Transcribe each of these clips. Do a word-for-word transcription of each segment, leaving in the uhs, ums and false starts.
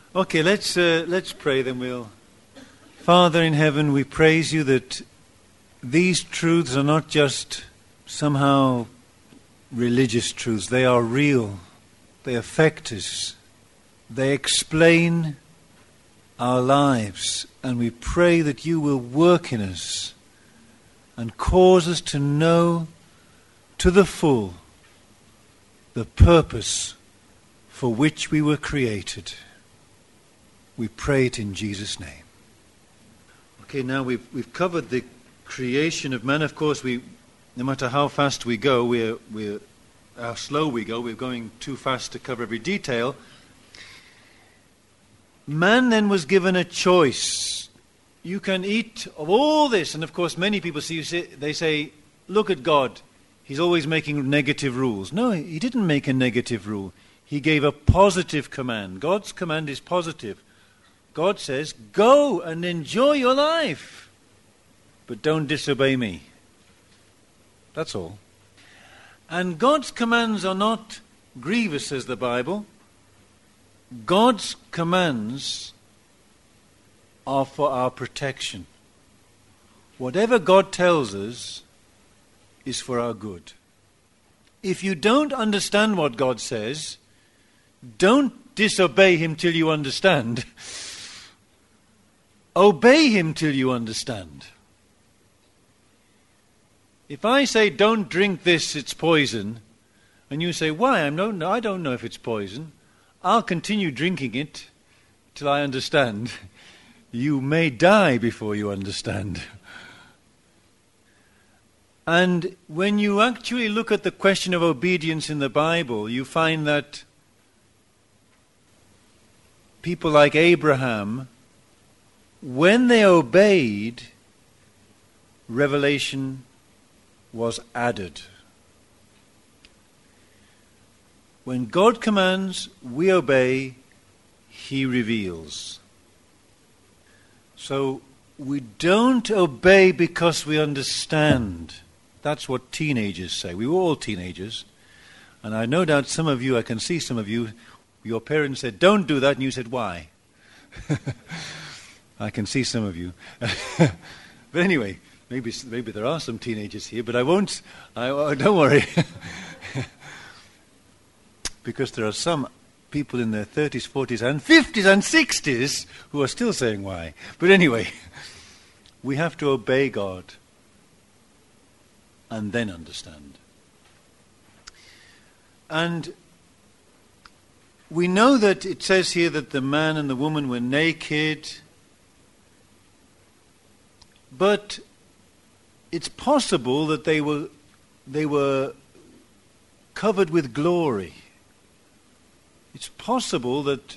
Okay, let's uh, let's pray, then we'll... Father in heaven, we praise you that these truths are not just somehow religious truths. They are real. They affect us. They explain our lives. And we pray that you will work in us and cause us to know to the full the purpose for which we were created. We pray it in Jesus' name. Okay, now we've we've covered the creation of man. Of course, we, no matter how fast we go, we're we're how slow we go, we're going too fast to cover every detail. Man then was given a choice. You can eat of all this, and of course, many people see, say they say, "Look at God; He's always making negative rules." No, He didn't make a negative rule. He gave a positive command. God's command is positive. God says, go and enjoy your life, but don't disobey me. That's all. And God's commands are not grievous, says the Bible. God's commands are for our protection. Whatever God tells us is for our good. If you don't understand what God says, don't disobey Him till you understand. Obey Him till you understand. If I say, don't drink this, it's poison, and you say, why? I'm no, no, I don't know if it's poison. I'll continue drinking it till I understand. You may die before you understand. And when you actually look at the question of obedience in the Bible, you find that people like Abraham, when they obeyed, revelation was added. When God commands, we obey, He reveals. So we don't obey because we understand. That's what teenagers say. We were all teenagers. And I no doubt some of you, I can see some of you, your parents said, don't do that, and you said, why? I can see some of you. But anyway, maybe maybe there are some teenagers here, but I won't, I, oh, don't worry. Because there are some people in their thirties, forties, and fifties, and sixties who are still saying why. But anyway, we have to obey God and then understand. And we know that it says here that the man and the woman were naked, but it's possible that they were they were covered with glory. It's possible that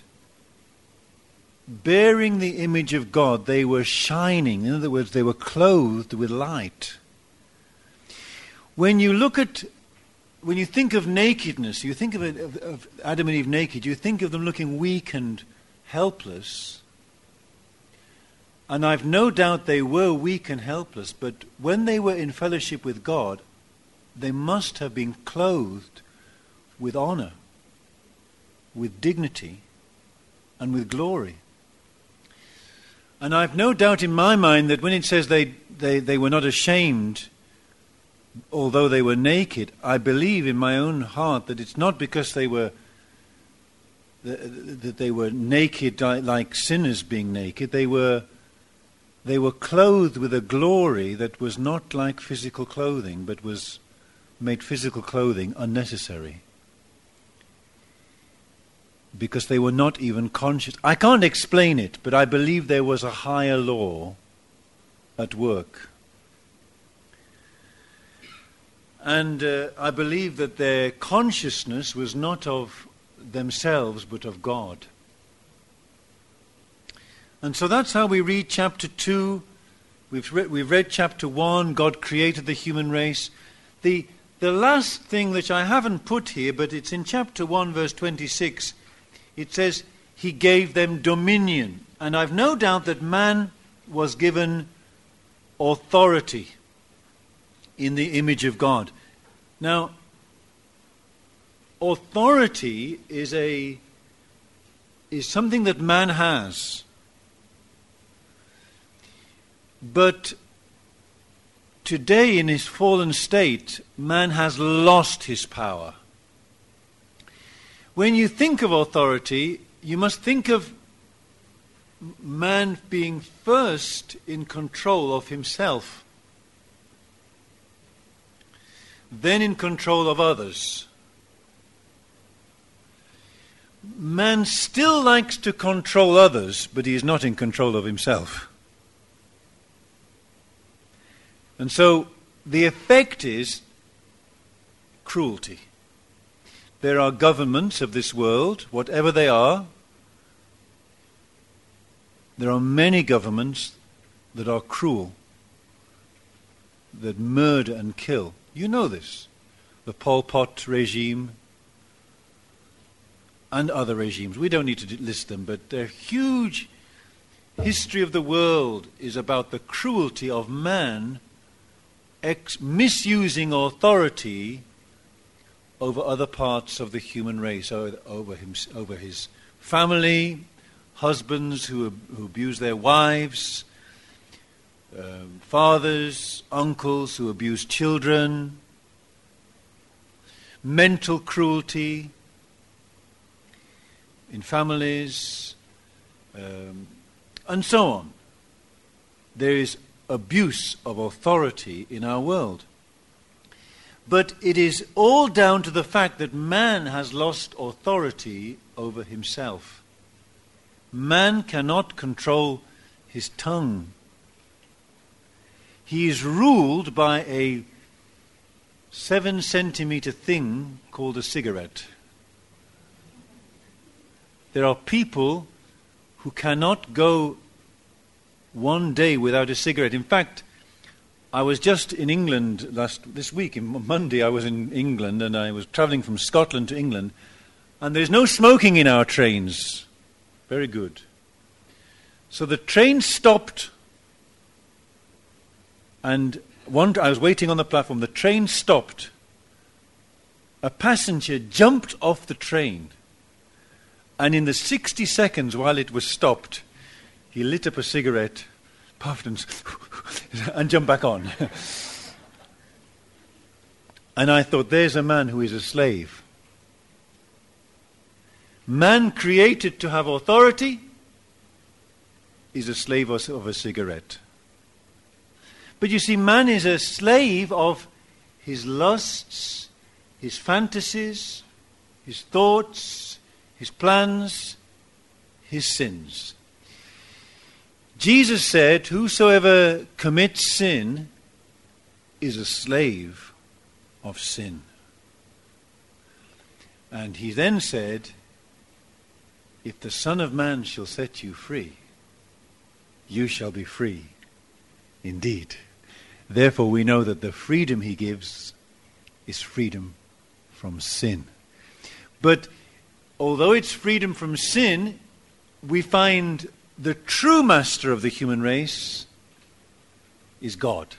bearing the image of God, they were shining. In other words, they were clothed with light. When you look at, when you think of nakedness, you think of, it, of, of Adam and Eve naked, you think of them looking weak and helpless. And I've no doubt they were weak and helpless, but when they were in fellowship with God, they must have been clothed with honor, with dignity, and with glory. And I've no doubt in my mind that when it says they, they, they were not ashamed, although they were naked, I believe in my own heart that it's not because they were that they were naked like sinners being naked. They were they were clothed with a glory that was not like physical clothing, but was made physical clothing unnecessary. Because they were not even conscious. I can't explain it, but I believe there was a higher law at work. And uh, I believe that their consciousness was not of themselves, but of God. And so that's how we read chapter two. We've, re- we've read chapter one, God created the human race. The, the last thing which I haven't put here, but it's in chapter one, verse twenty-six, it says, He gave them dominion. And I've no doubt that man was given authority in the image of God. Now, authority is a is something that man has. But today, in his fallen state, man has lost his power. When you think of authority, you must think of man being first in control of himself, then in control of others. Man still likes to control others, but he is not in control of himself. And so the effect is cruelty. There are governments of this world, whatever they are. There are many governments that are cruel, that murder and kill. You know this. The Pol Pot regime and other regimes. We don't need to list them, but their huge history of the world is about the cruelty of man ex- misusing authority over other parts of the human race, over, over, him, over his family, husbands who, who abuse their wives, um, fathers, uncles who abuse children, mental cruelty in families, um, and so on. There is abuse of authority in our world. But it is all down to the fact that man has lost authority over himself. Man cannot control his tongue. He is ruled by a seven centimeter thing called a cigarette. There are people who cannot go one day without a cigarette. In fact, I was just in England last this week. On Monday I was in England and I was travelling from Scotland to England, and there's no smoking in our trains. Very good. So the train stopped, and one, I was waiting on the platform. The train stopped. A passenger jumped off the train, and in the sixty seconds while it was stopped, he lit up a cigarette, puffed and, and jumped back on. And I thought, there's a man who is a slave. Man created to have authority is a slave of a cigarette. But you see, man is a slave of his lusts, his fantasies, his thoughts, his plans, his sins. Jesus said, whosoever commits sin is a slave of sin. And he then said, if the Son of Man shall set you free, you shall be free indeed. Therefore we know that the freedom he gives is freedom from sin. But although it's freedom from sin, we find the true master of the human race is God.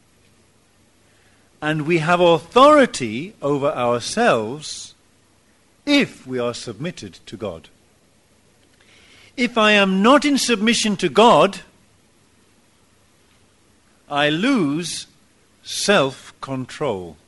And we have authority over ourselves if we are submitted to God. If I am not in submission to God, I lose self-control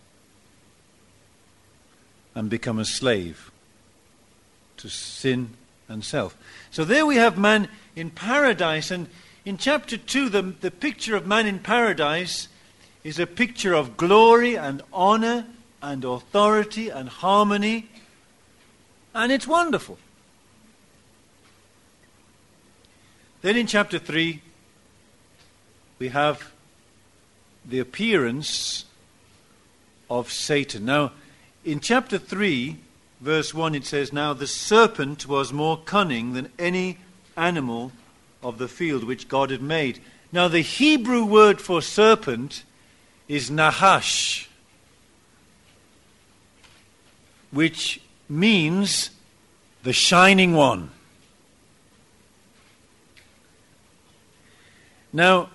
and become a slave to sin and self. So there we have man in paradise, and in chapter two, the, the picture of man in paradise is a picture of glory and honor and authority and harmony, and it's wonderful. Then in chapter three, we have the appearance of Satan. Now, in chapter three, verse one, it says, now the serpent was more cunning than any animal of the field which God had made. Now, the Hebrew word for serpent is nahash, which means the shining one. Now,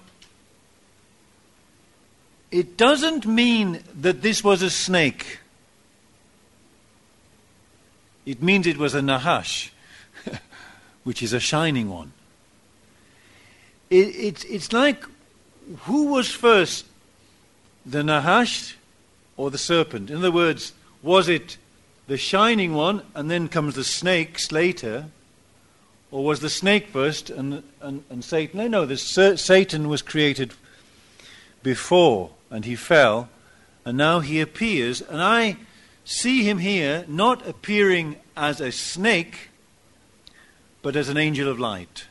it doesn't mean that this was a snake. It means it was a nahash. which is a shining one. It, it, it's like, who was first, the Nahash or the serpent? In other words, was it the shining one and then comes the snakes later? Or was the snake first and, and, and Satan? No, no, the, Satan was created before and he fell, and now he appears, and I see him here not appearing as a snake, but as an angel of light.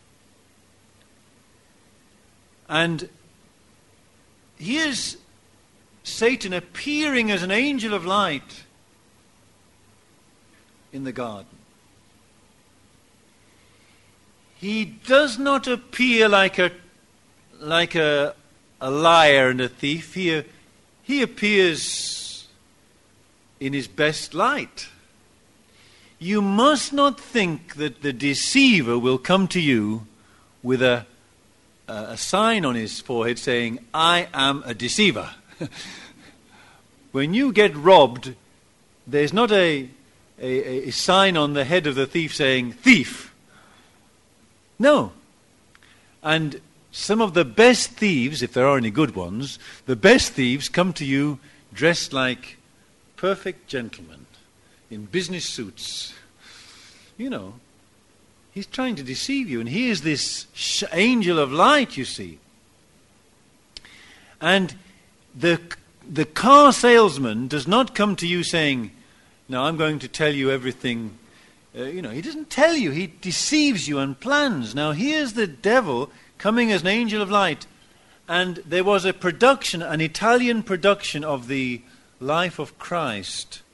And here's Satan appearing as an angel of light in the garden. He does not appear like a like a, a liar and a thief. He, he appears in his best light. You must not think that the deceiver will come to you with a, a, a sign on his forehead saying, "I am a deceiver." When you get robbed, there's not a, a, a sign on the head of the thief saying, "Thief." No. And some of the best thieves, if there are any good ones, the best thieves come to you dressed like perfect gentlemen in business suits. You know, he's trying to deceive you, and he is this sh- angel of light, you see. And the the car salesman does not come to you saying, "Now I'm going to tell you everything." Uh, you know, he doesn't tell you. He deceives you and plans. Now here's the devil coming as an angel of light. And there was a production, an Italian production of the life of Christ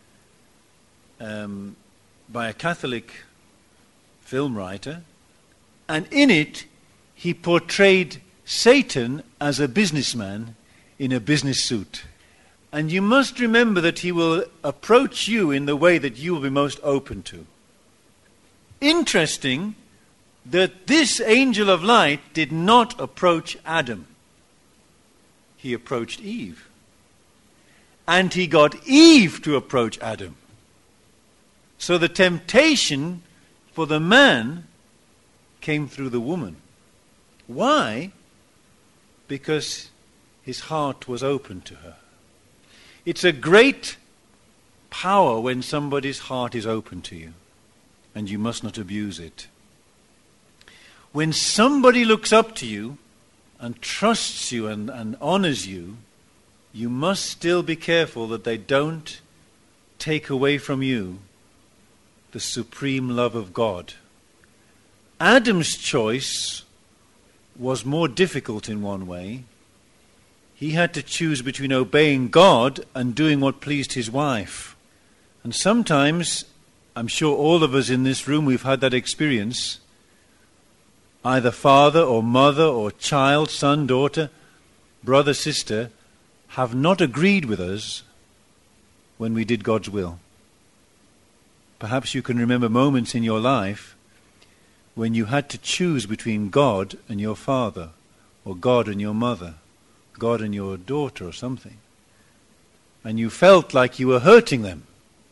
um, by a Catholic film writer. And in it, he portrayed Satan as a businessman in a business suit. And you must remember that he will approach you in the way that you will be most open to. Interesting that this angel of light did not approach Adam. He approached Eve. And he got Eve to approach Adam. So the temptation for the man came through the woman. Why? Because his heart was open to her. It's a great power when somebody's heart is open to you, and you must not abuse it. When somebody looks up to you and trusts you and, and honors you, you must still be careful that they don't take away from you the supreme love of God. Adam's choice was more difficult in one way. He had to choose between obeying God and doing what pleased his wife. And sometimes, I'm sure all of us in this room, we've had that experience. Either father or mother or child, son, daughter, brother, sister, have not agreed with us when we did God's will. Perhaps you can remember moments in your life when you had to choose between God and your father, or God and your mother, God and your daughter or something. And you felt like you were hurting them.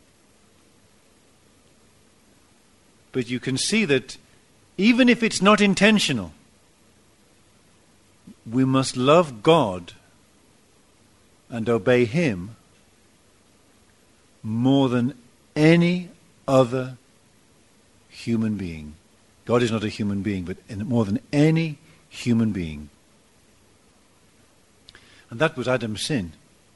But you can see that even if it's not intentional, we must love God and obey Him more than any other human being. God is not a human being, but more than any human being. And that was Adam's sin.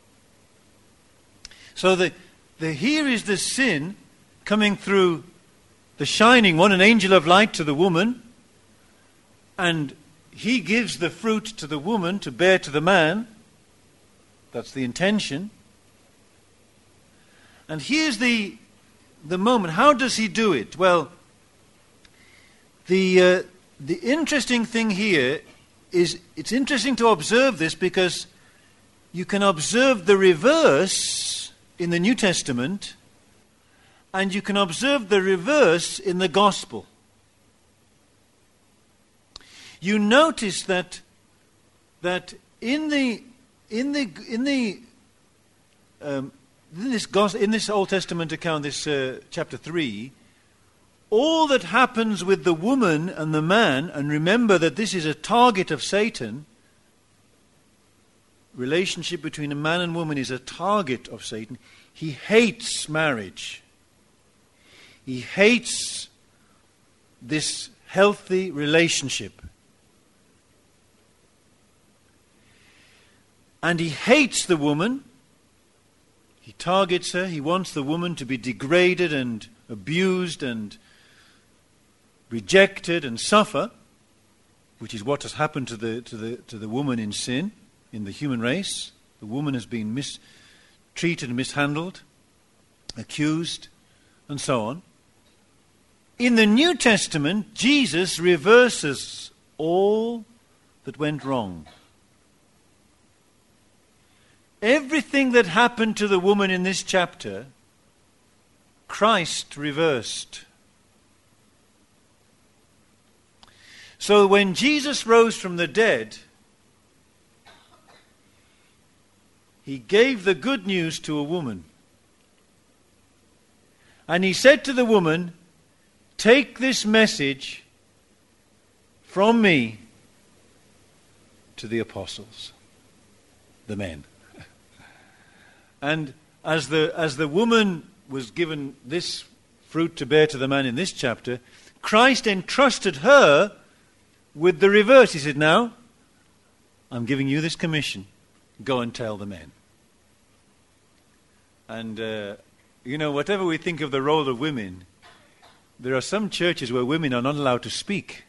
So the, the here is the sin coming through the shining one, an angel of light to the woman, and he gives the fruit to the woman to bear to the man. That's the intention. And here's the the moment. How does he do it? Well, the uh, the interesting thing here is, it's interesting to observe this because you can observe the reverse in the New Testament, and you can observe the reverse in the Gospel. You notice that that in the in the in the um, in this gospel, in this Old Testament account, this uh, chapter three, all that happens with the woman and the man, and remember that this is a target of Satan, relationship between a man and woman is a target of Satan. He hates marriage. He hates this healthy relationship. And he hates the woman. He targets her. He wants the woman to be degraded and abused and rejected and suffer, which is what has happened to the to the to the woman in sin, in the human race. The woman has been mistreated, mishandled, accused, and so on. In the New Testament, Jesus reverses all that went wrong. Everything that happened to the woman in this chapter, Christ reversed. So when Jesus rose from the dead, he gave the good news to a woman. And he said to the woman, "Take this message from me to the apostles," the men. And as the as the woman was given this fruit to bear to the man in this chapter, Christ entrusted her with the reverse. He said, "Now, I'm giving you this commission. Go and tell the men." And, uh, you know, whatever we think of the role of women, there are some churches where women are not allowed to speak.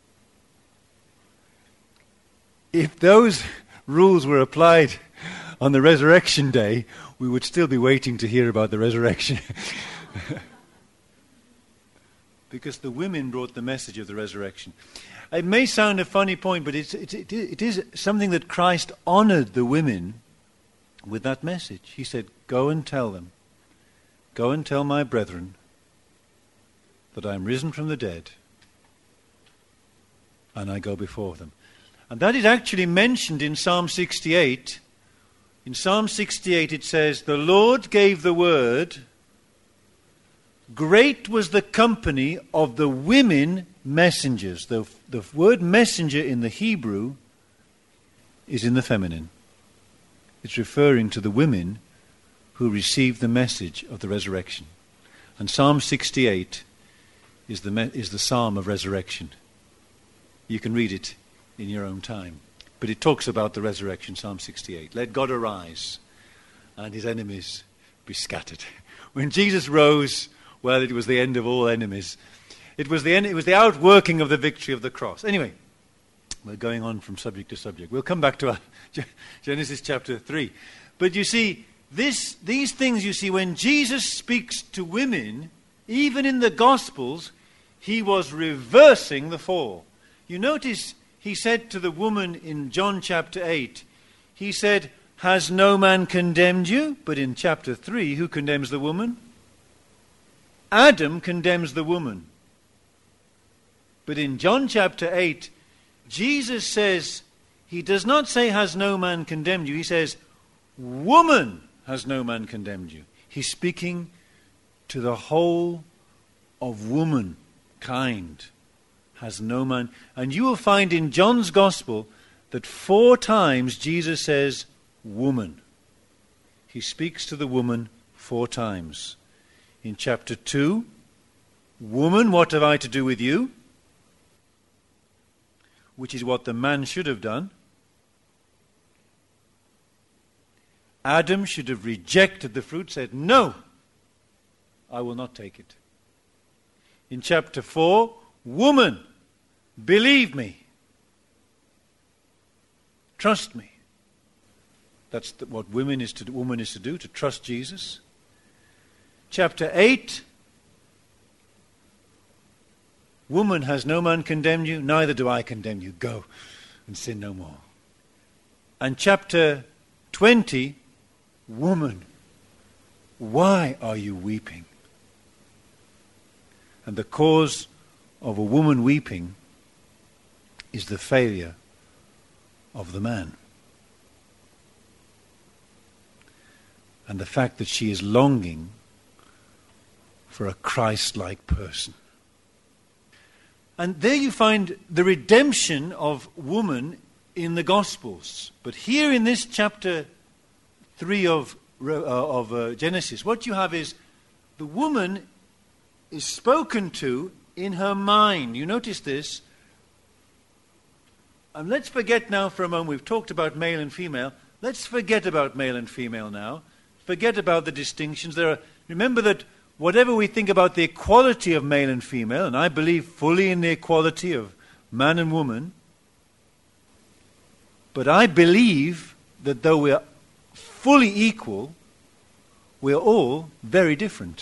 If those rules were applied on the resurrection day, we would still be waiting to hear about the resurrection. Because the women brought the message of the resurrection. It may sound a funny point, but it's, it, it, it is something that Christ honored the women with that message. He said, "Go and tell them, go and tell my brethren that I am risen from the dead, and I go before them." And that is actually mentioned in Psalm sixty-eight. In Psalm sixty-eight it says, "The Lord gave the word, great was the company of the women messengers." The, the word messenger in the Hebrew is in the feminine. It's referring to the women who received the message of the resurrection. And Psalm sixty-eight is the, me- is the psalm of resurrection. You can read it in your own time. But it talks about the resurrection, Psalm sixty-eight. "Let God arise and his enemies be scattered." When Jesus rose, well, it was the end of all enemies. It was the end, it was the outworking of the victory of the cross. Anyway, we're going on from subject to subject. We'll come back to our Genesis chapter three. But you see, this, these things, you see, when Jesus speaks to women, even in the Gospels, he was reversing the fall. You notice he said to the woman in John chapter eight, he said, "Has no man condemned you?" But in chapter three, who condemns the woman? Adam condemns the woman. But in John chapter eight, Jesus says, he does not say, "Has no man condemned you?" He says, "Woman, has no man condemned you?" He's speaking to the whole of womankind. Has no man. And you will find in John's Gospel that four times Jesus says, "woman." He speaks to the woman four times. In chapter two, "Woman, what have I to do with you?" Which is what the man should have done. Adam should have rejected the fruit, said, "No, I will not take it." In chapter four, "Woman, believe me. Trust me." That's the, what women is to, woman is to do, to trust Jesus. Chapter eight, "Woman, has no man condemned you? Neither do I condemn you. Go and sin no more." And chapter twenty, "Woman, why are you weeping?" And the cause of a woman weeping is the failure of the man. And the fact that she is longing for a Christ-like person. And there you find the redemption of woman in the Gospels. But here in this chapter three of, uh, of uh, Genesis, what you have is the woman is spoken to in her mind. You notice this. And let's forget now for a moment, we've talked about male and female. Let's forget about male and female now. Forget about the distinctions. There are, remember that whatever we think about the equality of male and female, and I believe fully in the equality of man and woman, but I believe that though we are fully equal, we are all very different.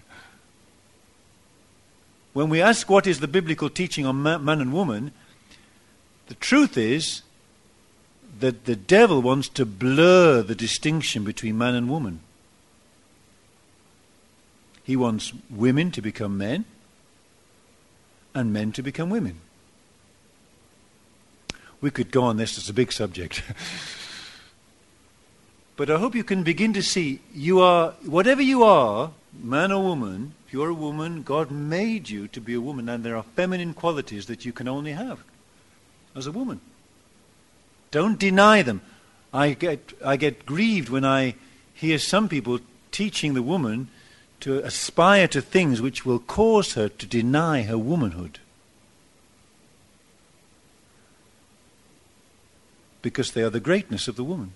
When we ask what is the biblical teaching on man and woman, the truth is that the devil wants to blur the distinction between man and woman. He wants women to become men and men to become women. We could go on this, it's a big subject. But I hope you can begin to see, you are, whatever you are, man or woman, if you're a woman, God made you to be a woman, and there are feminine qualities that you can only have as a woman. Don't deny them. I get, I get grieved when I hear some people teaching the woman to aspire to things which will cause her to deny her womanhood. Because they are the greatness of the woman.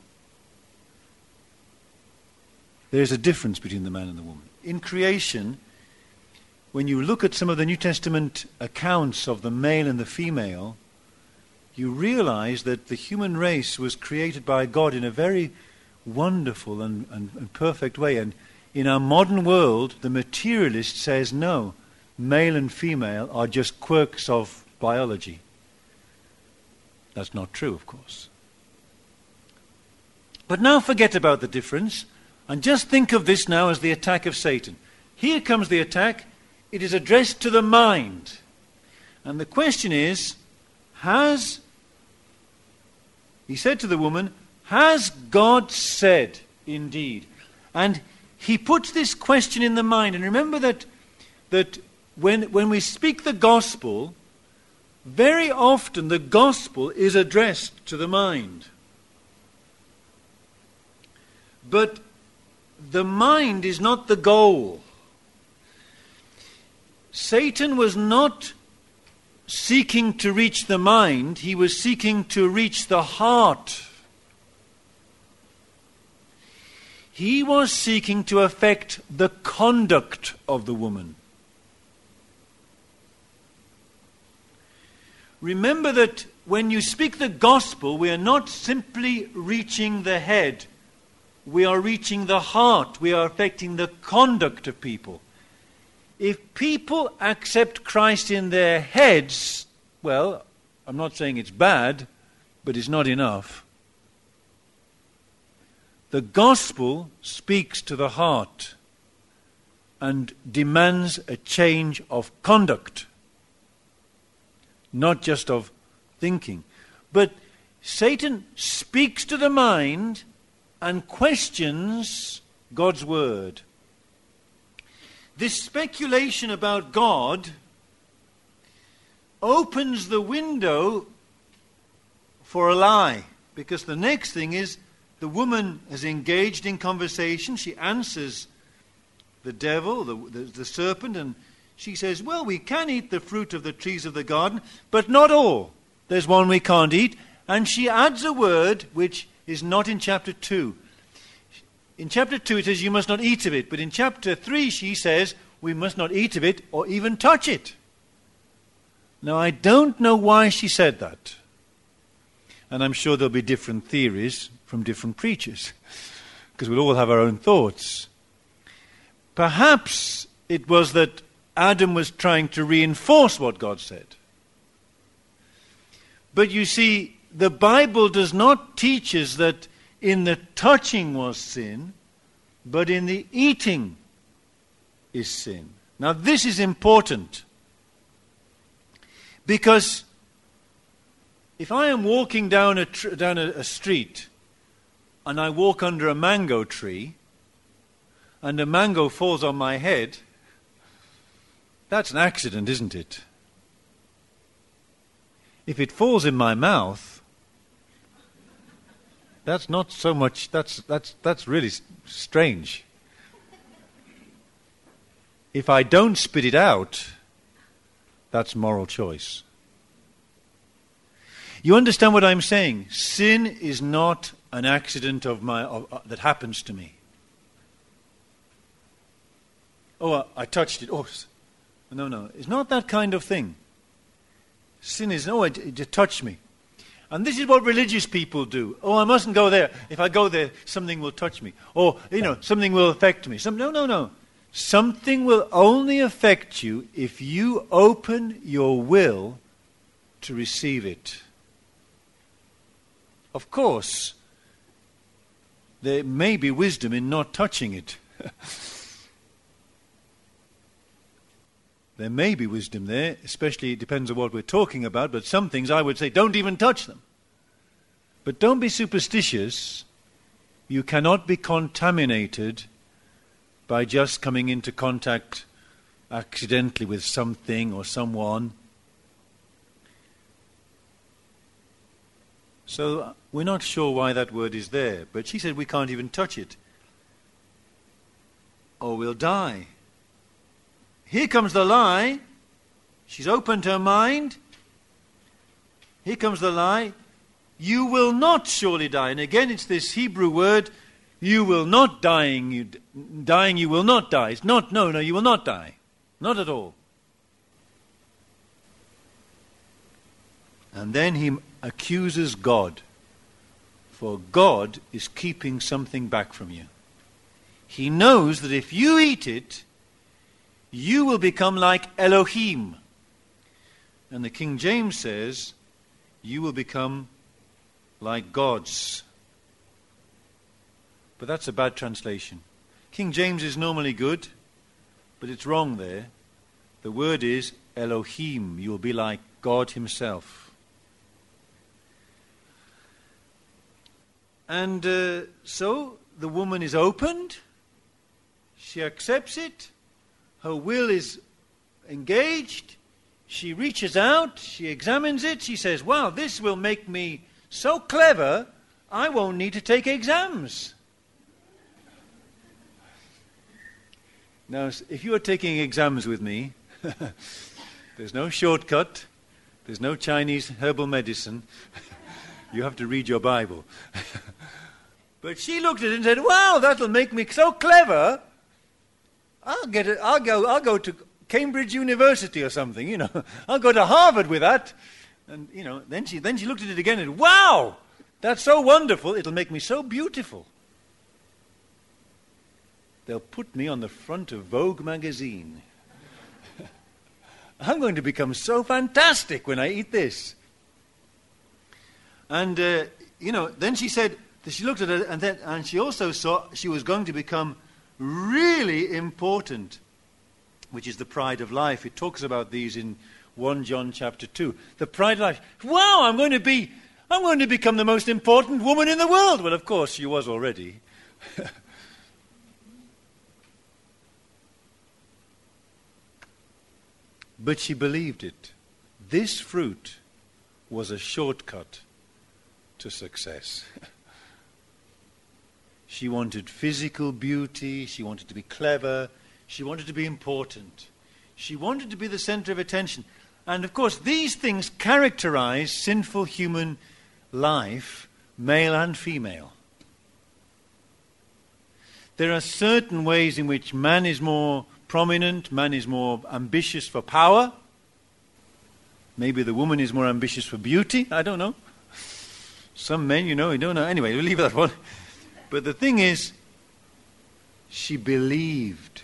There is a difference between the man and the woman. In creation, when you look at some of the New Testament accounts of the male and the female, you realize that the human race was created by God in a very wonderful and, and, and perfect way. And in our modern world, the materialist says, no, male and female are just quirks of biology. That's not true, of course. But now forget about the difference, and just think of this now as the attack of Satan. Here comes the attack. It is addressed to the mind. And the question is, has, he said to the woman, has God said indeed? And he puts this question in the mind. And remember that, that when, when we speak the gospel, very often the gospel is addressed to the mind. But the mind is not the goal. Satan was not seeking to reach the mind, he was seeking to reach the heart. He was seeking to affect the conduct of the woman. Remember that when you speak the gospel, we are not simply reaching the head. We are reaching the heart. We are affecting the conduct of people. If people accept Christ in their heads, well, I'm not saying it's bad, but it's not enough. The gospel speaks to the heart and demands a change of conduct, not just of thinking. But Satan speaks to the mind and questions God's word. This speculation about God opens the window for a lie, because the next thing is the woman is engaged in conversation. She answers the devil, the, the, the serpent, and she says, well, we can eat the fruit of the trees of the garden, but not all. There's one we can't eat. And she adds a word which is not in chapter two. In chapter two it says you must not eat of it, but in chapter three she says we must not eat of it or even touch it. Now I don't know why she said that. And I'm sure there'll be different theories from different preachers, because we'll all have our own thoughts. Perhaps it was that Adam was trying to reinforce what God said. But you see, the Bible does not teach us that in the touching was sin, but in the eating is sin. Now this is important, because if I am walking down a tr- down a, a street and I walk under a mango tree and a mango falls on my head, that's an accident, isn't it? If it falls in my mouth, that's not so much, that's, that's, that's really s- strange. If I don't spit it out, that's moral choice. You understand what I'm saying? Sin is not an accident of my of, uh, that happens to me. Oh, I, I touched it. Oh, no, no. It's not that kind of thing. Sin is, oh, it, it just touched me. And this is what religious people do. Oh, I mustn't go there. If I go there, something will touch me. Or, you know, something will affect me. Some, no, no, no. Something will only affect you if you open your will to receive it. Of course, there may be wisdom in not touching it. There may be wisdom there, especially it depends on what we're talking about, but some things I would say, don't even touch them. But don't be superstitious. You cannot be contaminated by just coming into contact accidentally with something or someone. So we're not sure why that word is there, but she said we can't even touch it, or we'll die. Here comes the lie. She's opened her mind. Here comes the lie. You will not surely die. And again it's this Hebrew word, you will not dying, you, dying you will not die. It's not, no, no, you will not die. Not at all. And then he accuses God. For God is keeping something back from you. He knows that if you eat it, you will become like Elohim. And the King James says, you will become like gods. But that's a bad translation. King James is normally good, but it's wrong there. The word is Elohim. You will be like God himself. And uh, so the woman is opened. She accepts it. Her will is engaged. She reaches out. She examines it. She says, wow, this will make me so clever, I won't need to take exams. Now, if you are taking exams with me, there's no shortcut. There's no Chinese herbal medicine. You have to read your Bible. But she looked at it and said, wow, that'll make me so clever. I'll get it. I'll go. I'll go to Cambridge University or something. You know, I'll go to Harvard with that. And you know, then she then she looked at it again and wow, that's so wonderful. It'll make me so beautiful. They'll put me on the front of Vogue magazine. I'm going to become so fantastic when I eat this. And uh, you know, then she said. She looked at it, and then and she also saw she was going to become really important, which is the pride of life. It talks about these in First John chapter two. The pride of life. Wow, I'm going to be, I'm going to become the most important woman in the world. Well, of course, she was already. But she believed it. This fruit was a shortcut to success. She wanted physical beauty, she wanted to be clever, she wanted to be important. She wanted to be the center of attention. And of course, these things characterize sinful human life, male and female. There are certain ways in which man is more prominent, man is more ambitious for power. Maybe the woman is more ambitious for beauty, I don't know. Some men, you know, you don't know. Anyway, we'll leave that one. But the thing is, she believed.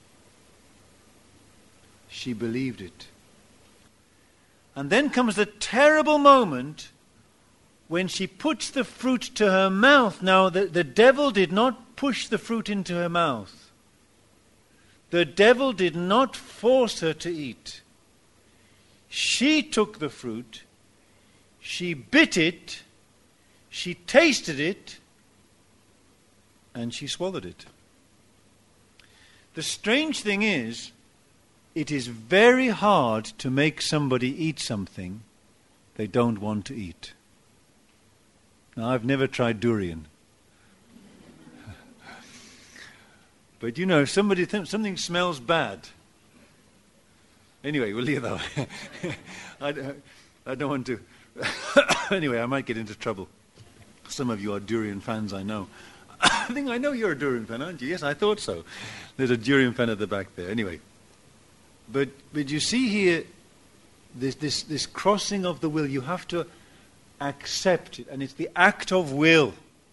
She believed it. And then comes the terrible moment when she puts the fruit to her mouth. Now, the, the devil did not push the fruit into her mouth. The devil did not force her to eat. She took the fruit, she bit it, she tasted it, and she swallowed it. The strange thing is, it is very hard to make somebody eat something they don't want to eat. Now, I've never tried durian. But you know, if somebody th- something smells bad. Anyway, we'll leave that. I, I don't want to. Anyway, I might get into trouble. Some of you are durian fans, I know. I think I know you're a durian fan, aren't you? Yes, I thought so. There's a durian fan at the back there. Anyway, but but you see here, this this this crossing of the will. You have to accept it, and it's the act of will.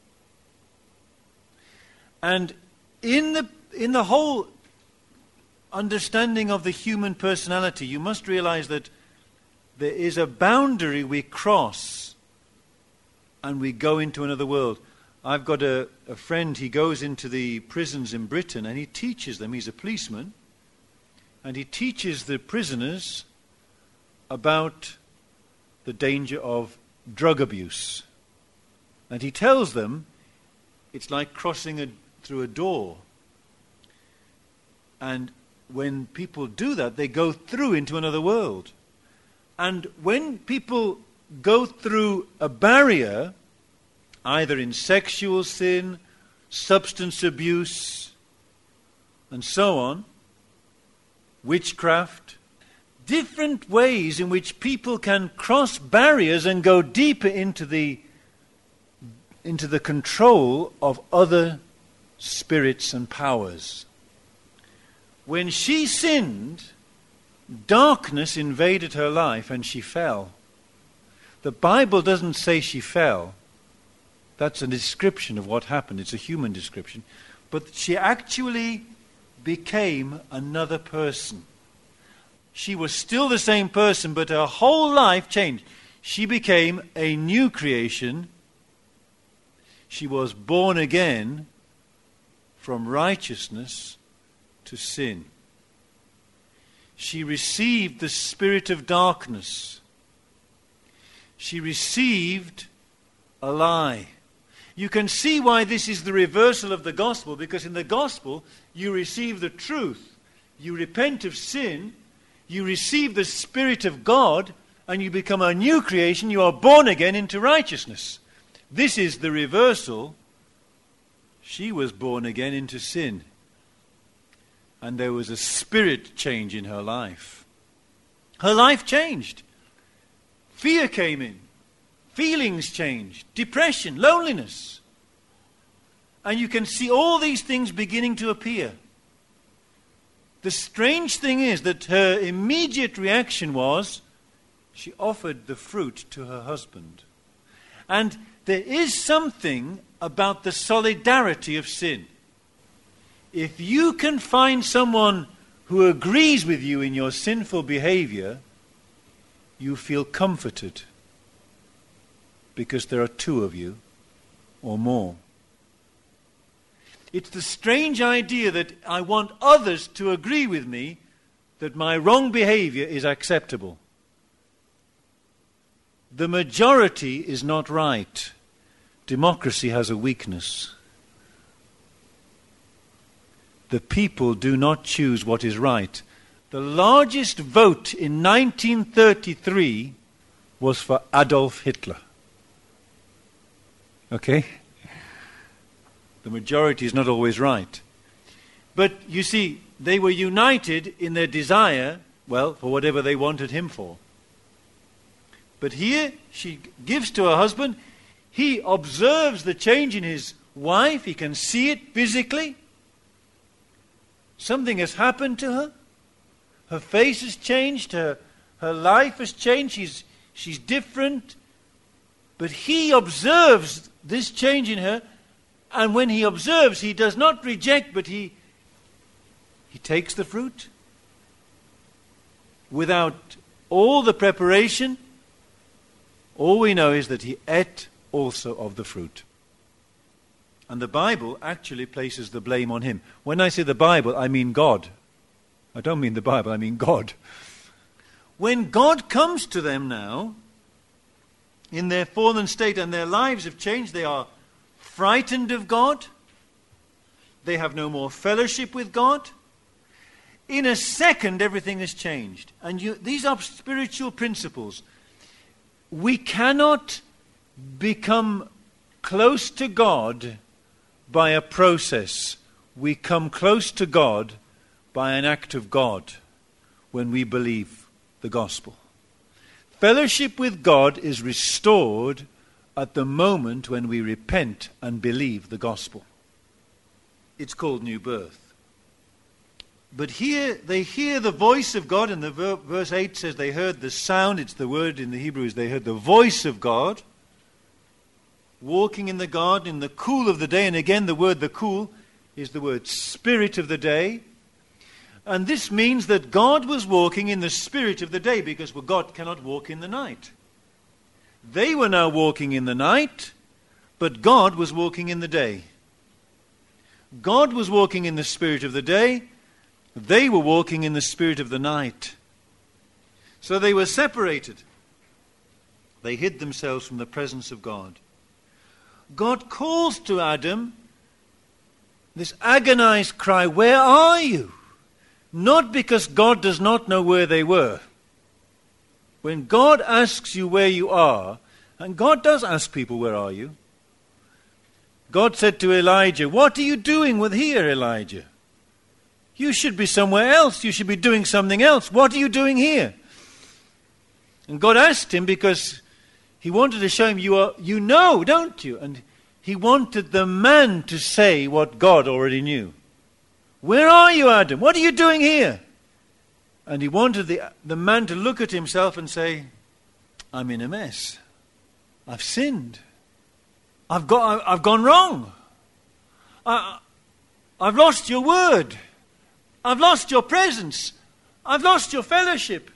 And in the in the whole understanding of the human personality, you must realize that there is a boundary we cross, and we go into another world. I've got a, a friend, he goes into the prisons in Britain and he teaches them, he's a policeman, and he teaches the prisoners about the danger of drug abuse. And he tells them it's like crossing a, through a door. And when people do that, they go through into another world. And when people go through a barrier, either in sexual sin, substance abuse, and so on, witchcraft, different ways in which people can cross barriers and go deeper into the into the control of other spirits and powers. When she sinned, darkness invaded her life and she fell. The Bible doesn't say she fell. That's a description of what happened. It's a human description. But she actually became another person. She was still the same person, but her whole life changed. She became a new creation. She was born again from righteousness to sin. She received the spirit of darkness. She received a lie. You can see why this is the reversal of the gospel, because in the gospel you receive the truth, you repent of sin, you receive the Spirit of God, and you become a new creation. You are born again into righteousness. This is the reversal. She was born again into sin, and there was a spirit change in her life. Her life changed. Fear came in. Feelings changed, depression, loneliness. And you can see all these things beginning to appear. The strange thing is that her immediate reaction was, she offered the fruit to her husband. And there is something about the solidarity of sin. If you can find someone who agrees with you in your sinful behavior, you feel comforted. Because there are two of you or more. It's the strange idea that I want others to agree with me that my wrong behavior is acceptable. The majority is not right. Democracy has a weakness. The people do not choose what is right. The largest vote in nineteen thirty-three was for Adolf Hitler. Okay? The majority is not always right. But you see, they were united in their desire, well, for whatever they wanted him for. But here, she gives to her husband. He observes the change in his wife. He can see it physically. Something has happened to her. Her face has changed. Her, her life has changed. She's, she's different. But he observes this change in her, and when he observes, he does not reject, but he he takes the fruit without all the preparation. All we know is that he ate also of the fruit. And the Bible actually places the blame on him. When I say the Bible, I mean God. I don't mean the Bible, I mean God. When God comes to them now, in their fallen state, and their lives have changed, they are frightened of God. They have no more fellowship with God. In a second, everything has changed. And you, these are spiritual principles. we cannot become close to God by a process. We come close to God by an act of God when we believe the gospel. Fellowship with God is restored at the moment when we repent and believe the gospel. It's called new birth. But here, they hear the voice of God, and the ver- verse eight says they heard the sound. It's the word in the Hebrew is they heard the voice of God, walking in the garden in the cool of the day. And again, the word the cool is the word spirit of the day. And this means that God was walking in the spirit of the day, because God cannot walk in the night. They were now walking in the night, but God was walking in the day. God was walking in the spirit of the day. They were walking in the spirit of the night. So they were separated. They hid themselves from the presence of God. God calls to Adam this agonized cry, "Where are you?" Not because God does not know where they were. When God asks you where you are, and God does ask people, "Where are you?" God said to Elijah, "What are you doing with here, Elijah? You should be somewhere else. You should be doing something else. What are you doing here?" And God asked him because he wanted to show him, you are, you know, don't you? And he wanted the man to say what God already knew. "Where are you, Adam? What are you doing here?" And he wanted the, the man to look at himself and say, "I'm in a mess. I've sinned. I've, got, I've gone wrong. I, I've lost your word. I've lost your presence. I've lost your fellowship.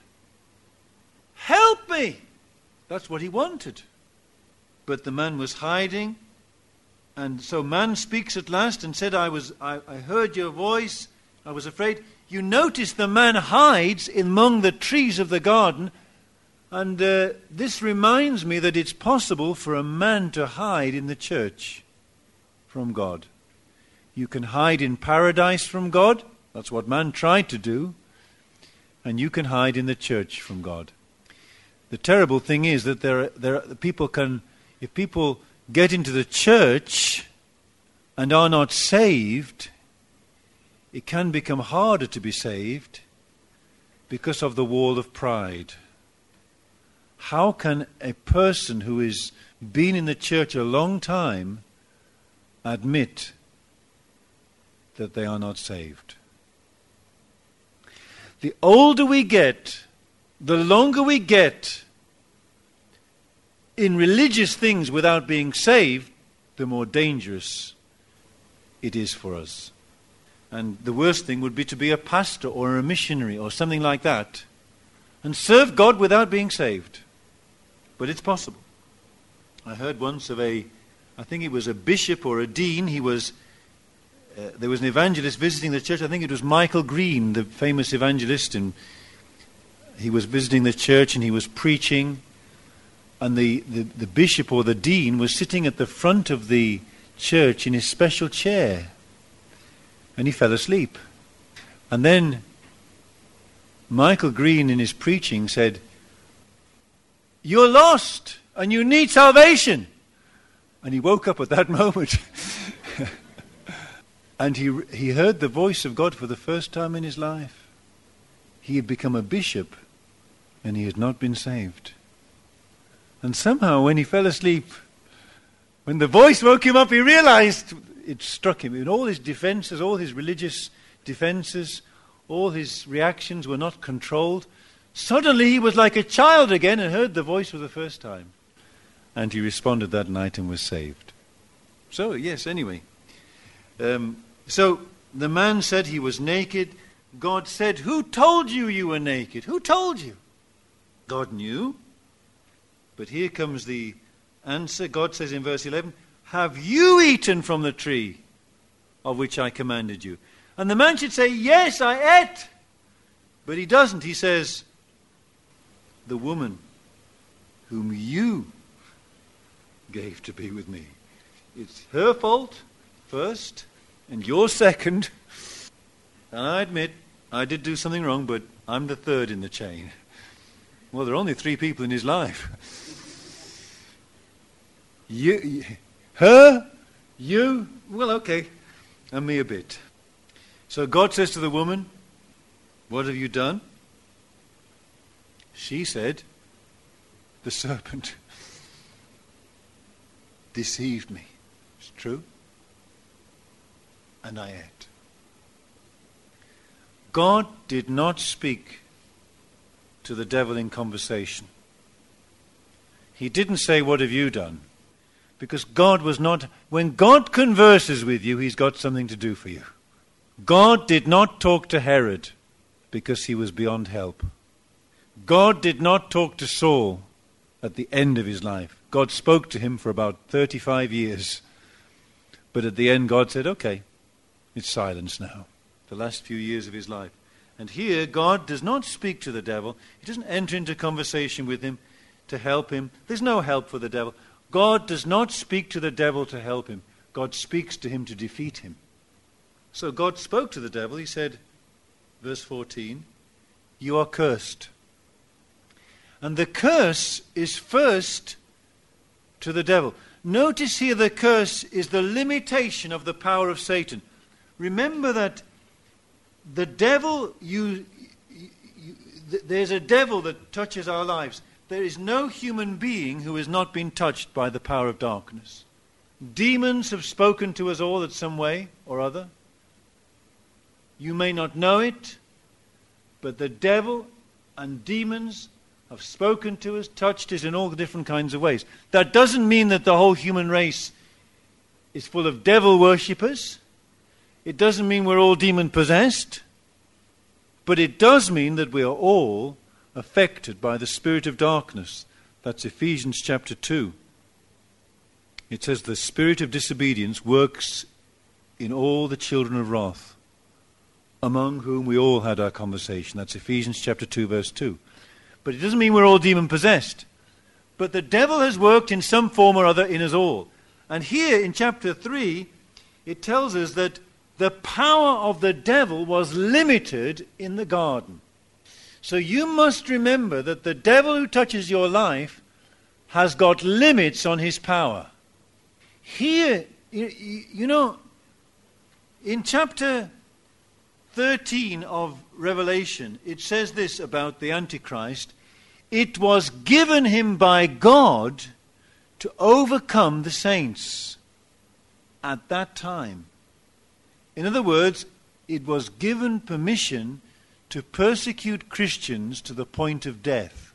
Help me." That's what he wanted. But the man was hiding. And so man speaks at last and said, I was, I, I heard your voice. I was afraid. You notice the man hides among the trees of the garden. And uh, this reminds me that it's possible for a man to hide in the church from God. You can hide in paradise from God. That's what man tried to do. And you can hide in the church from God. The terrible thing is that there, are, there are, people can, if people get into the church and are not saved, it can become harder to be saved because of the wall of pride. How can a person who has been in the church a long time admit that they are not saved? The older we get, the longer we get in religious things without being saved, the more dangerous it is for us. And the worst thing would be to be a pastor or a missionary or something like that and serve God without being saved. But it's possible. I heard once of a, I think it was a bishop or a dean, he was, uh, there was an evangelist visiting the church. I think it was Michael Green, the famous evangelist, and he was visiting the church and he was preaching, and the, the, the bishop or the dean was sitting at the front of the church in his special chair, and he fell asleep. And then Michael Green in his preaching said, "You're lost and you need salvation." And he woke up at that moment. And he he heard the voice of God for the first time in his life. He had become a bishop and he had not been saved. And somehow when he fell asleep, when the voice woke him up, he realized it struck him. In all his defenses, all his religious defenses, all his reactions were not controlled. Suddenly he was like a child again and heard the voice for the first time. And he responded that night and was saved. So, yes, anyway. Um, so the man said he was naked. God said, "Who told you you were naked? Who told you?" God knew. But here comes the answer. God says in verse eleven, "Have you eaten from the tree of which I commanded you?" And the man should say, "Yes, I ate." But he doesn't. He says, "The woman whom you gave to be with me." It's her fault first, and your second. And I admit, I did do something wrong, but I'm the third in the chain. Well, there are only three people in his life. You, her, you, well, okay, and me a bit. So God says to the woman, what have you done? She said, the serpent deceived me. It's true. And I ate. God did not speak to the devil in conversation. He didn't say, what have you done? Because God was not, when God converses with you, he's got something to do for you. God did not talk to Herod because he was beyond help. God did not talk to Saul at the end of his life. God spoke to him for about thirty-five years. But at the end God said, okay, it's silence now. The last few years of his life. And here God does not speak to the devil. He doesn't enter into conversation with him to help him. There's no help for the devil. God does not speak to the devil to help him. God speaks to him to defeat him. So God spoke to the devil. He said, verse fourteen, you are cursed. And the curse is first to the devil. Notice here the curse is the limitation of the power of Satan. Remember that the devil, you, you, you, there's a devil that touches our lives. There is no human being who has not been touched by the power of darkness. Demons have spoken to us all in some way or other. You may not know it, but the devil and demons have spoken to us, touched us in all different kinds of ways. That doesn't mean that the whole human race is full of devil worshippers. It doesn't mean we're all demon-possessed. But it does mean that we are all affected by the spirit of darkness. That's Ephesians chapter two. It says the spirit of disobedience works in all the children of wrath, among whom we all had our conversation. That's Ephesians chapter two, verse two. But it doesn't mean we're all demon-possessed. But the devil has worked in some form or other in us all. And here in chapter three, it tells us that the power of the devil was limited in the garden. So you must remember that the devil who touches your life has got limits on his power. Here, you, you know, in chapter thirteen of Revelation, it says this about the Antichrist. It was given him by God to overcome the saints at that time. In other words, it was given permission to persecute Christians to the point of death.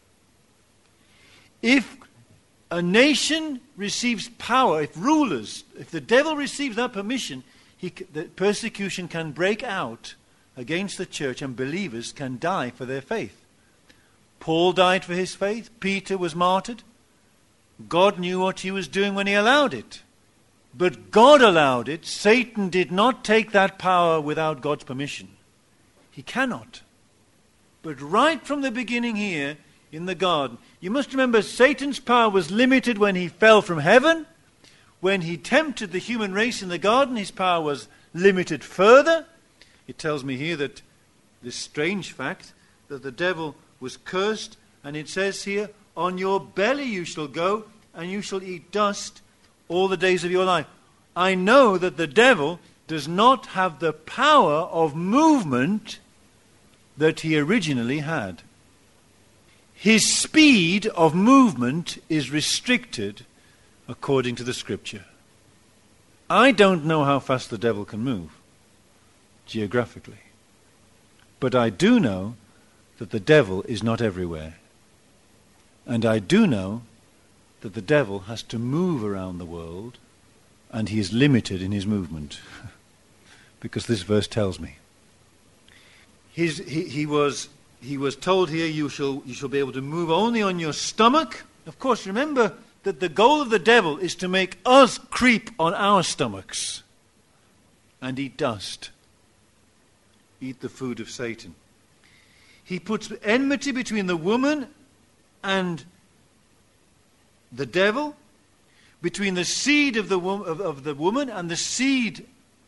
If a nation receives power, if rulers, if the devil receives that permission, he, the persecution can break out against the church and believers can die for their faith. Paul died for his faith. Peter was martyred. God knew what he was doing when he allowed it. But God allowed it. Satan did not take that power without God's permission. He cannot. But right from the beginning here in the garden, you must remember Satan's power was limited when he fell from heaven. When he tempted the human race in the garden, his power was limited further. It tells me here that this strange fact that the devil was cursed, and it says here, on your belly you shall go, and you shall eat dust all the days of your life. I know that the devil does not have the power of movement that he originally had. His speed of movement is restricted according to the Scripture. I don't know how fast the devil can move geographically. But I do know that the devil is not everywhere. And I do know that the devil has to move around the world, and he is limited in his movement. Because this verse tells me. His, he, he, was, he was told here, you shall, you shall be able to move only on your stomach. Of course, remember that the goal of the devil is to make us creep on our stomachs and eat dust. Eat the food of Satan. He puts enmity between the woman and the devil, between the seed of the, wo- of, of the woman and the seed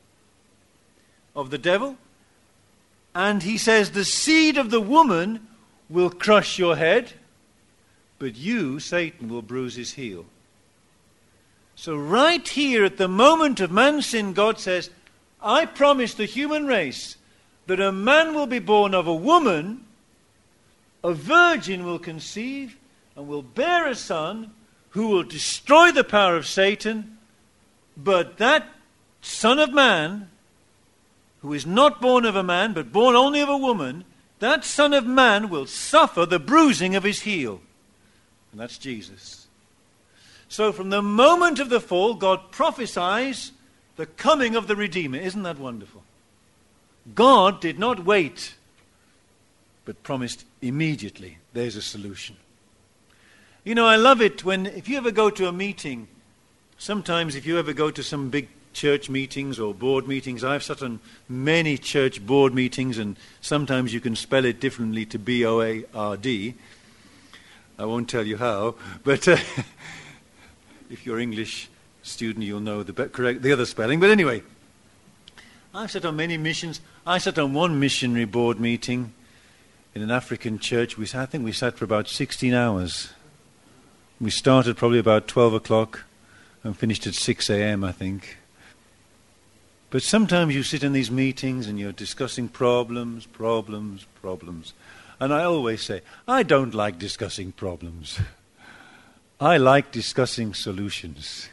of the devil. And he says, the seed of the woman will crush your head, but you, Satan, will bruise his heel. So right here at the moment of man's sin, God says, I promise the human race that a man will be born of a woman, a virgin will conceive, and will bear a son who will destroy the power of Satan. But that Son of Man, who is not born of a man, but born only of a woman, that Son of Man will suffer the bruising of his heel. And that's Jesus. So from the moment of the fall, God prophesies the coming of the Redeemer. Isn't that wonderful? God did not wait, but promised immediately. There's a solution. You know, I love it when, if you ever go to a meeting, sometimes if you ever go to some big church meetings or board meetings, I've sat on many church board meetings, and sometimes you can spell it differently to B O A R D. I won't tell you how, but uh, if you're English student, you'll know the be- correct the other spelling. But anyway, I've sat on many missions. I sat on one missionary board meeting in an African church. We, I think we sat for about sixteen hours. We started probably about twelve o'clock and finished at six a.m., I think. But sometimes you sit in these meetings and you're discussing problems, problems, problems. And I always say, I don't like discussing problems. I like discussing solutions.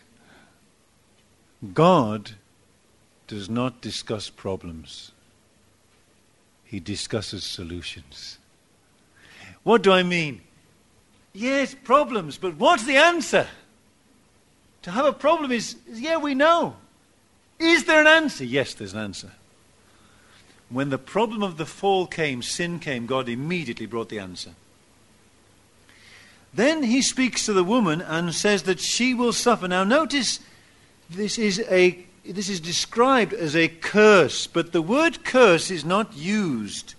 God does not discuss problems. He discusses solutions. What do I mean? Yes, problems, but what's the answer? To have a problem is, is, yeah, we know. Is there an answer? Yes, there's an answer. When the problem of the fall came, sin came, God immediately brought the answer. Then he speaks to the woman and says that she will suffer. Now notice, this is a this is described as a curse, but the word curse is not used.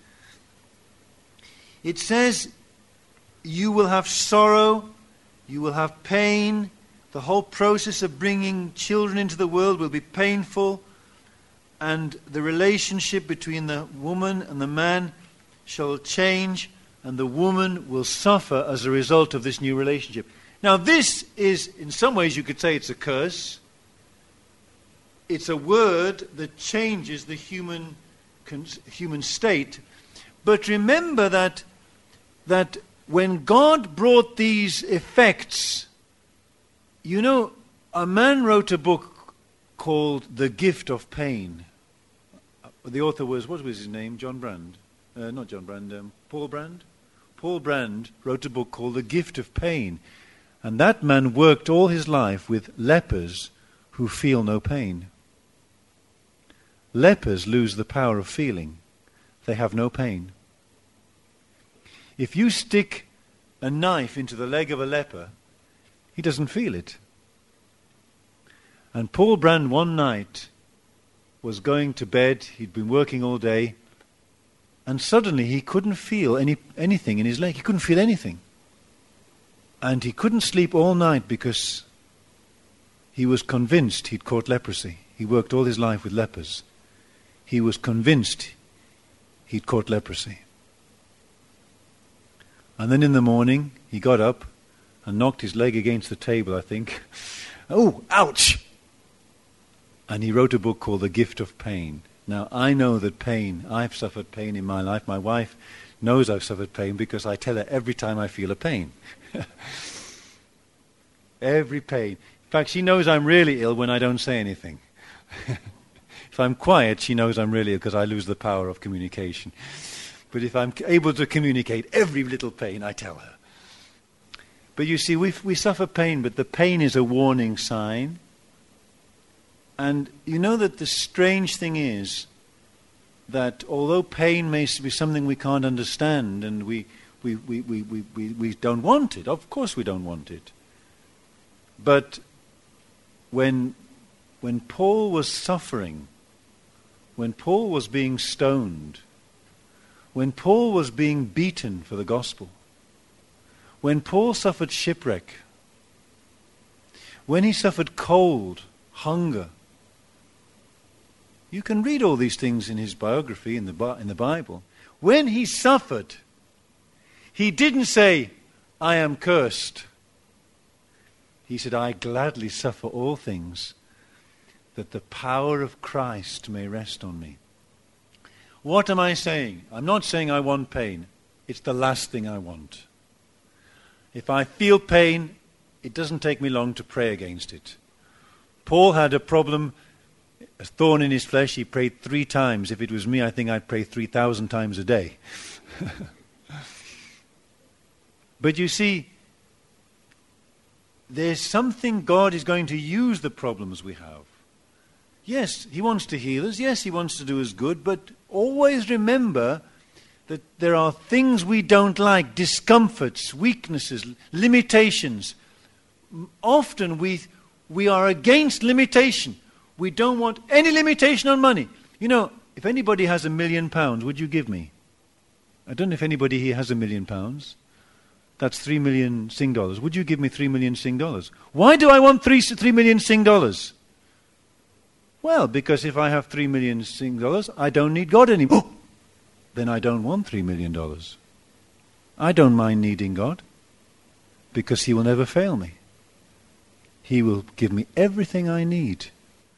It says, you will have sorrow, you will have pain. The whole process of bringing children into the world will be painful, and the relationship between the woman and the man shall change, and the woman will suffer as a result of this new relationship. Now this is, in some ways you could say it's a curse. It's a word that changes the human human state. But remember that that when God brought these effects, you know, a man wrote a book called The Gift of Pain. The author was, what was his name? John Brand? Uh, not John Brand, um, Paul Brand? Paul Brand wrote a book called The Gift of Pain. And that man worked all his life with lepers who feel no pain. Lepers lose the power of feeling. They have no pain. If you stick a knife into the leg of a leper, he doesn't feel it. And Paul Brand one night was going to bed, he'd been working all day, and suddenly he couldn't feel any anything in his leg. He couldn't feel anything. And he couldn't sleep all night because he was convinced he'd caught leprosy. He worked all his life with lepers. He was convinced he'd caught leprosy. And then in the morning, he got up and knocked his leg against the table, I think. Oh, ouch! And he wrote a book called The Gift of Pain. Now, I know that pain, I've suffered pain in my life. My wife knows I've suffered pain because I tell her every time I feel a pain. Every pain. In fact, she knows I'm really ill when I don't say anything. If I'm quiet, she knows I'm really ill because I lose the power of communication. But if I'm able to communicate every little pain, I tell her. But you see, we we suffer pain, but the pain is a warning sign. And you know that the strange thing is that although pain may be something we can't understand and we we, we, we, we, we, we don't want it, of course we don't want it. But when when Paul was suffering, when Paul was being stoned, when Paul was being beaten for the gospel, when Paul suffered shipwreck, when he suffered cold, hunger, you can read all these things in his biography in the in the Bible. When he suffered, he didn't say, I am cursed. He said, I gladly suffer all things, that the power of Christ may rest on me. What am I saying? I'm not saying I want pain. It's the last thing I want. If I feel pain, it doesn't take me long to pray against it. Paul had a problem, a thorn in his flesh. He prayed three times. If it was me, I think I'd pray three thousand times a day. But you see, there's something God is going to use the problems we have. Yes, he wants to heal us. Yes, he wants to do us good. But always remember that there are things we don't like, discomforts, weaknesses, limitations. Often we we are against limitation. We don't want any limitation on money. You know, if anybody has a million pounds, would you give me? I don't know if anybody here has a million pounds. That's three million Sing dollars. Would you give me three million Sing dollars? Why do I want three, three million Sing dollars? Well, because if I have three million Sing dollars, I don't need God anymore. Oh! Then I don't want three million dollars. I don't mind needing God, because he will never fail me. He will give me everything I need.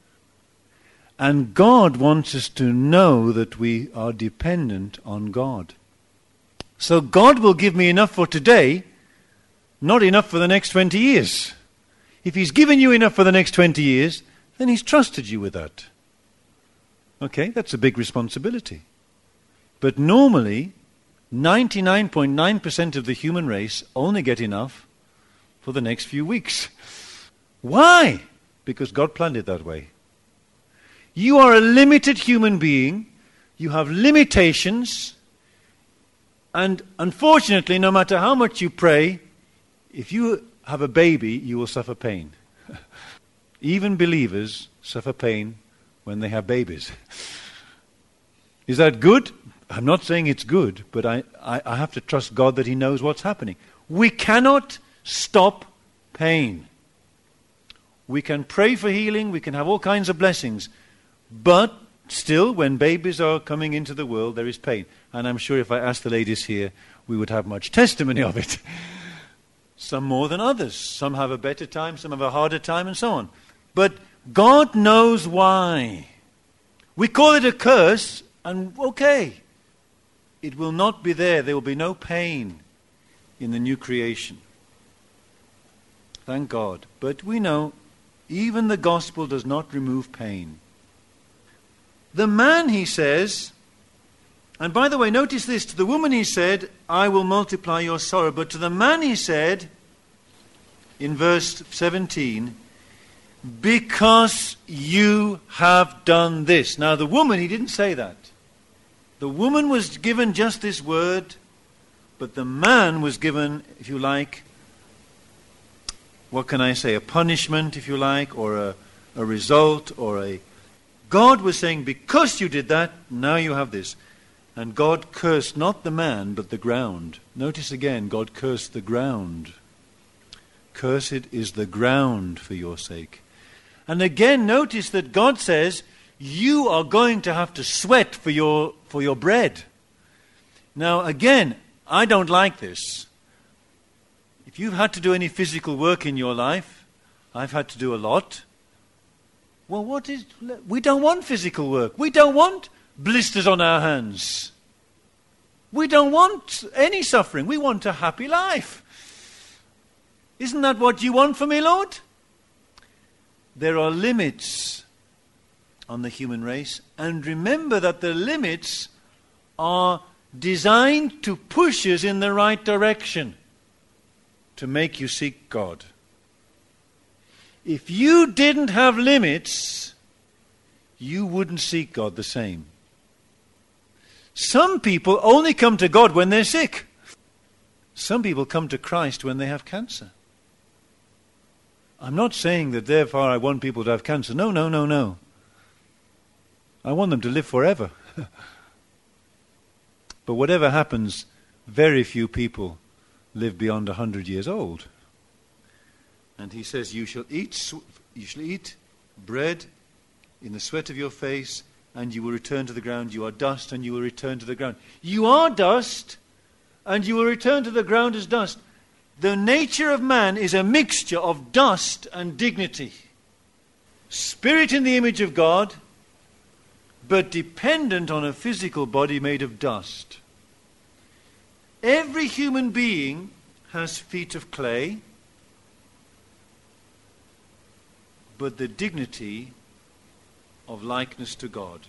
And God wants us to know that we are dependent on God. So God will give me enough for today, not enough for the next twenty years. If he's given you enough for the next twenty years, then he's trusted you with that. Okay, that's a big responsibility. But normally, ninety-nine point nine percent of the human race only get enough for the next few weeks. Why? Because God planned it that way. You are a limited human being. You have limitations. And unfortunately, no matter how much you pray, if you have a baby, you will suffer pain. Even believers suffer pain when they have babies. Is that good? I'm not saying it's good, but I, I, I have to trust God that he knows what's happening. We cannot stop pain. We can pray for healing, we can have all kinds of blessings, but still, when babies are coming into the world, there is pain. And I'm sure if I asked the ladies here, we would have much testimony of it. Some more than others. Some have a better time, some have a harder time, and so on. But God knows why. We call it a curse, and okay, it will not be there. There will be no pain in the new creation. Thank God. But we know, even the gospel does not remove pain. The man, he says, and by the way, notice this, to the woman he said, I will multiply your sorrow. But to the man he said, in verse seventeen, because you have done this. Now the woman, he didn't say that. The woman was given just this word, but the man was given, if you like, what can I say, a punishment, if you like, or a, a result, or a... God was saying, because you did that, now you have this. And God cursed not the man, but the ground. Notice again, God cursed the ground. Cursed is the ground for your sake. And again, notice that God says, you are going to have to sweat for your, for your bread. Now again, I don't like this. If you've had to do any physical work in your life, I've had to do a lot. Well, what is... We don't want physical work. We don't want blisters on our hands. We don't want any suffering. We want a happy life. Isn't that what you want for me, Lord? There are limits on the human race. And remember that the limits are designed to push us in the right direction, to make you seek God. If you didn't have limits, you wouldn't seek God the same. Some people only come to God when they're sick. Some people come to Christ when they have cancer. I'm not saying that therefore I want people to have cancer. No, no, no, no. I want them to live forever. But whatever happens, very few people live beyond a hundred years old. And he says, you shall eat, you shall eat bread in the sweat of your face, and you will return to the ground. You are dust, and you will return to the ground. You are dust, and you will return to the ground as dust. the nature of man is a mixture of dust and dignity. Spirit in the image of God, but dependent on a physical body made of dust. Every human being has feet of clay, but the dignity of likeness to God.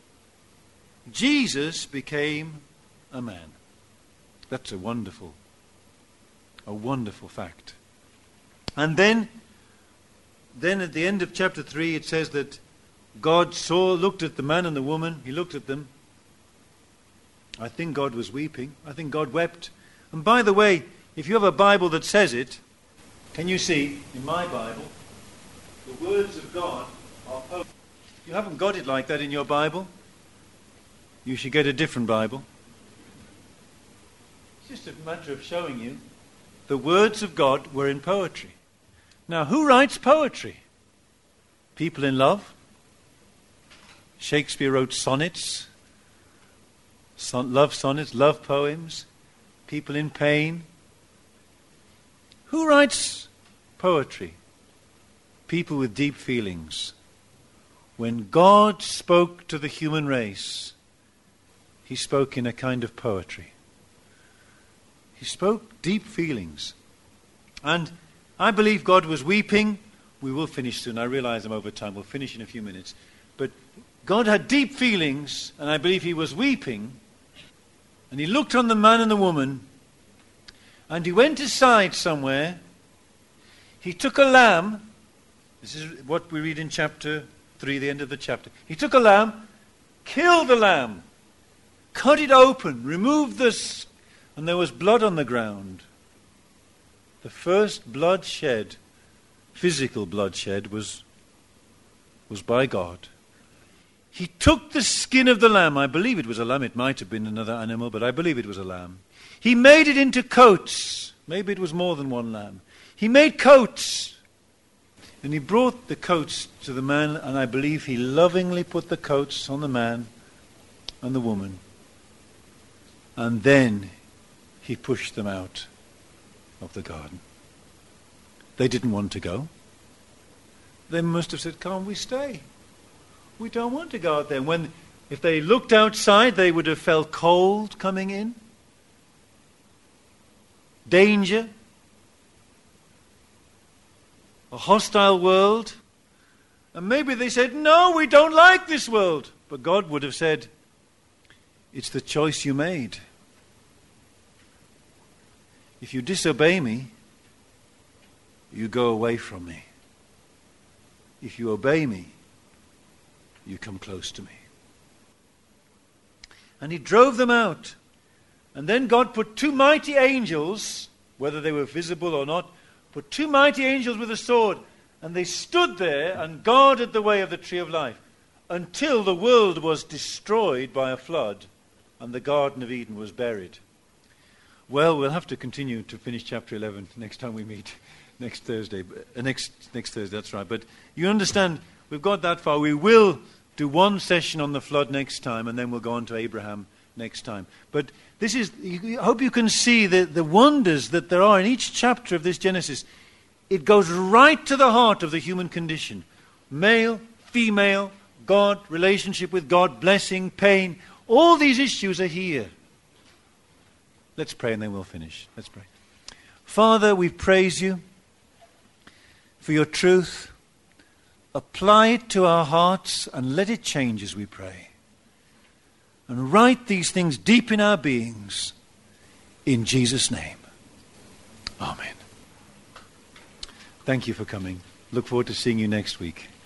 Jesus became a man. That's a wonderful, a wonderful fact. And then, then at the end of chapter three, it says that God saw, looked at the man and the woman. He looked at them. I think God was weeping. I think God wept. And by the way, if you have a Bible that says it, can you see in my Bible, the words of God are poetry. You haven't got it like that in your Bible. You should get a different Bible. It's just a matter of showing you the words of God were in poetry. Now, who writes poetry? People in love. Shakespeare wrote sonnets, son- love sonnets, love poems. People in pain. Who writes poetry? People with deep feelings. When God spoke to the human race, he spoke in a kind of poetry. He spoke deep feelings. And I believe God was weeping. We will finish soon. I realize I'm over time. We'll finish in a few minutes. But God had deep feelings, and I believe he was weeping. And he looked on the man and the woman, and he went aside somewhere. He took a lamb. This is what we read in chapter three, the end of the chapter. He took a lamb, killed the lamb, cut it open, removed the skin, and there was blood on the ground. The first blood shed, physical blood shed, was, was by God. He took the skin of the lamb. I believe it was a lamb. It might have been another animal, but I believe it was a lamb. He made it into coats. Maybe it was more than one lamb. He made coats. And he brought the coats to the man, and I believe he lovingly put the coats on the man and the woman. And then he pushed them out of the garden. They didn't want to go. They must have said, can't we stay? We don't want to go out there. And when, if they looked outside, they would have felt cold coming in. Danger. A hostile world. And maybe they said, no, we don't like this world. But God would have said, it's the choice you made. If you disobey me, you go away from me. If you obey me, you come close to me. And he drove them out. And then God put two mighty angels, whether they were visible or not, put two mighty angels with a sword, and they stood there and guarded the way of the tree of life until the world was destroyed by a flood and the Garden of Eden was buried. Well, we'll have to continue to finish chapter eleven next time we meet, next Thursday. Uh, next next Thursday, that's right. But you understand, we've got that far. We will do one session on the flood next time, and then we'll go on to Abraham next time. But this is, I hope you can see the, the wonders that there are in each chapter of this Genesis. It goes right to the heart of the human condition. Male, female, God, relationship with God, blessing, pain. All these issues are here. Let's pray and then we'll finish. Let's pray. Father, we praise you for your truth. Apply it to our hearts and let it change as we pray. And write these things deep in our beings. In Jesus' name. Amen. Thank you for coming. Look forward to seeing you next week.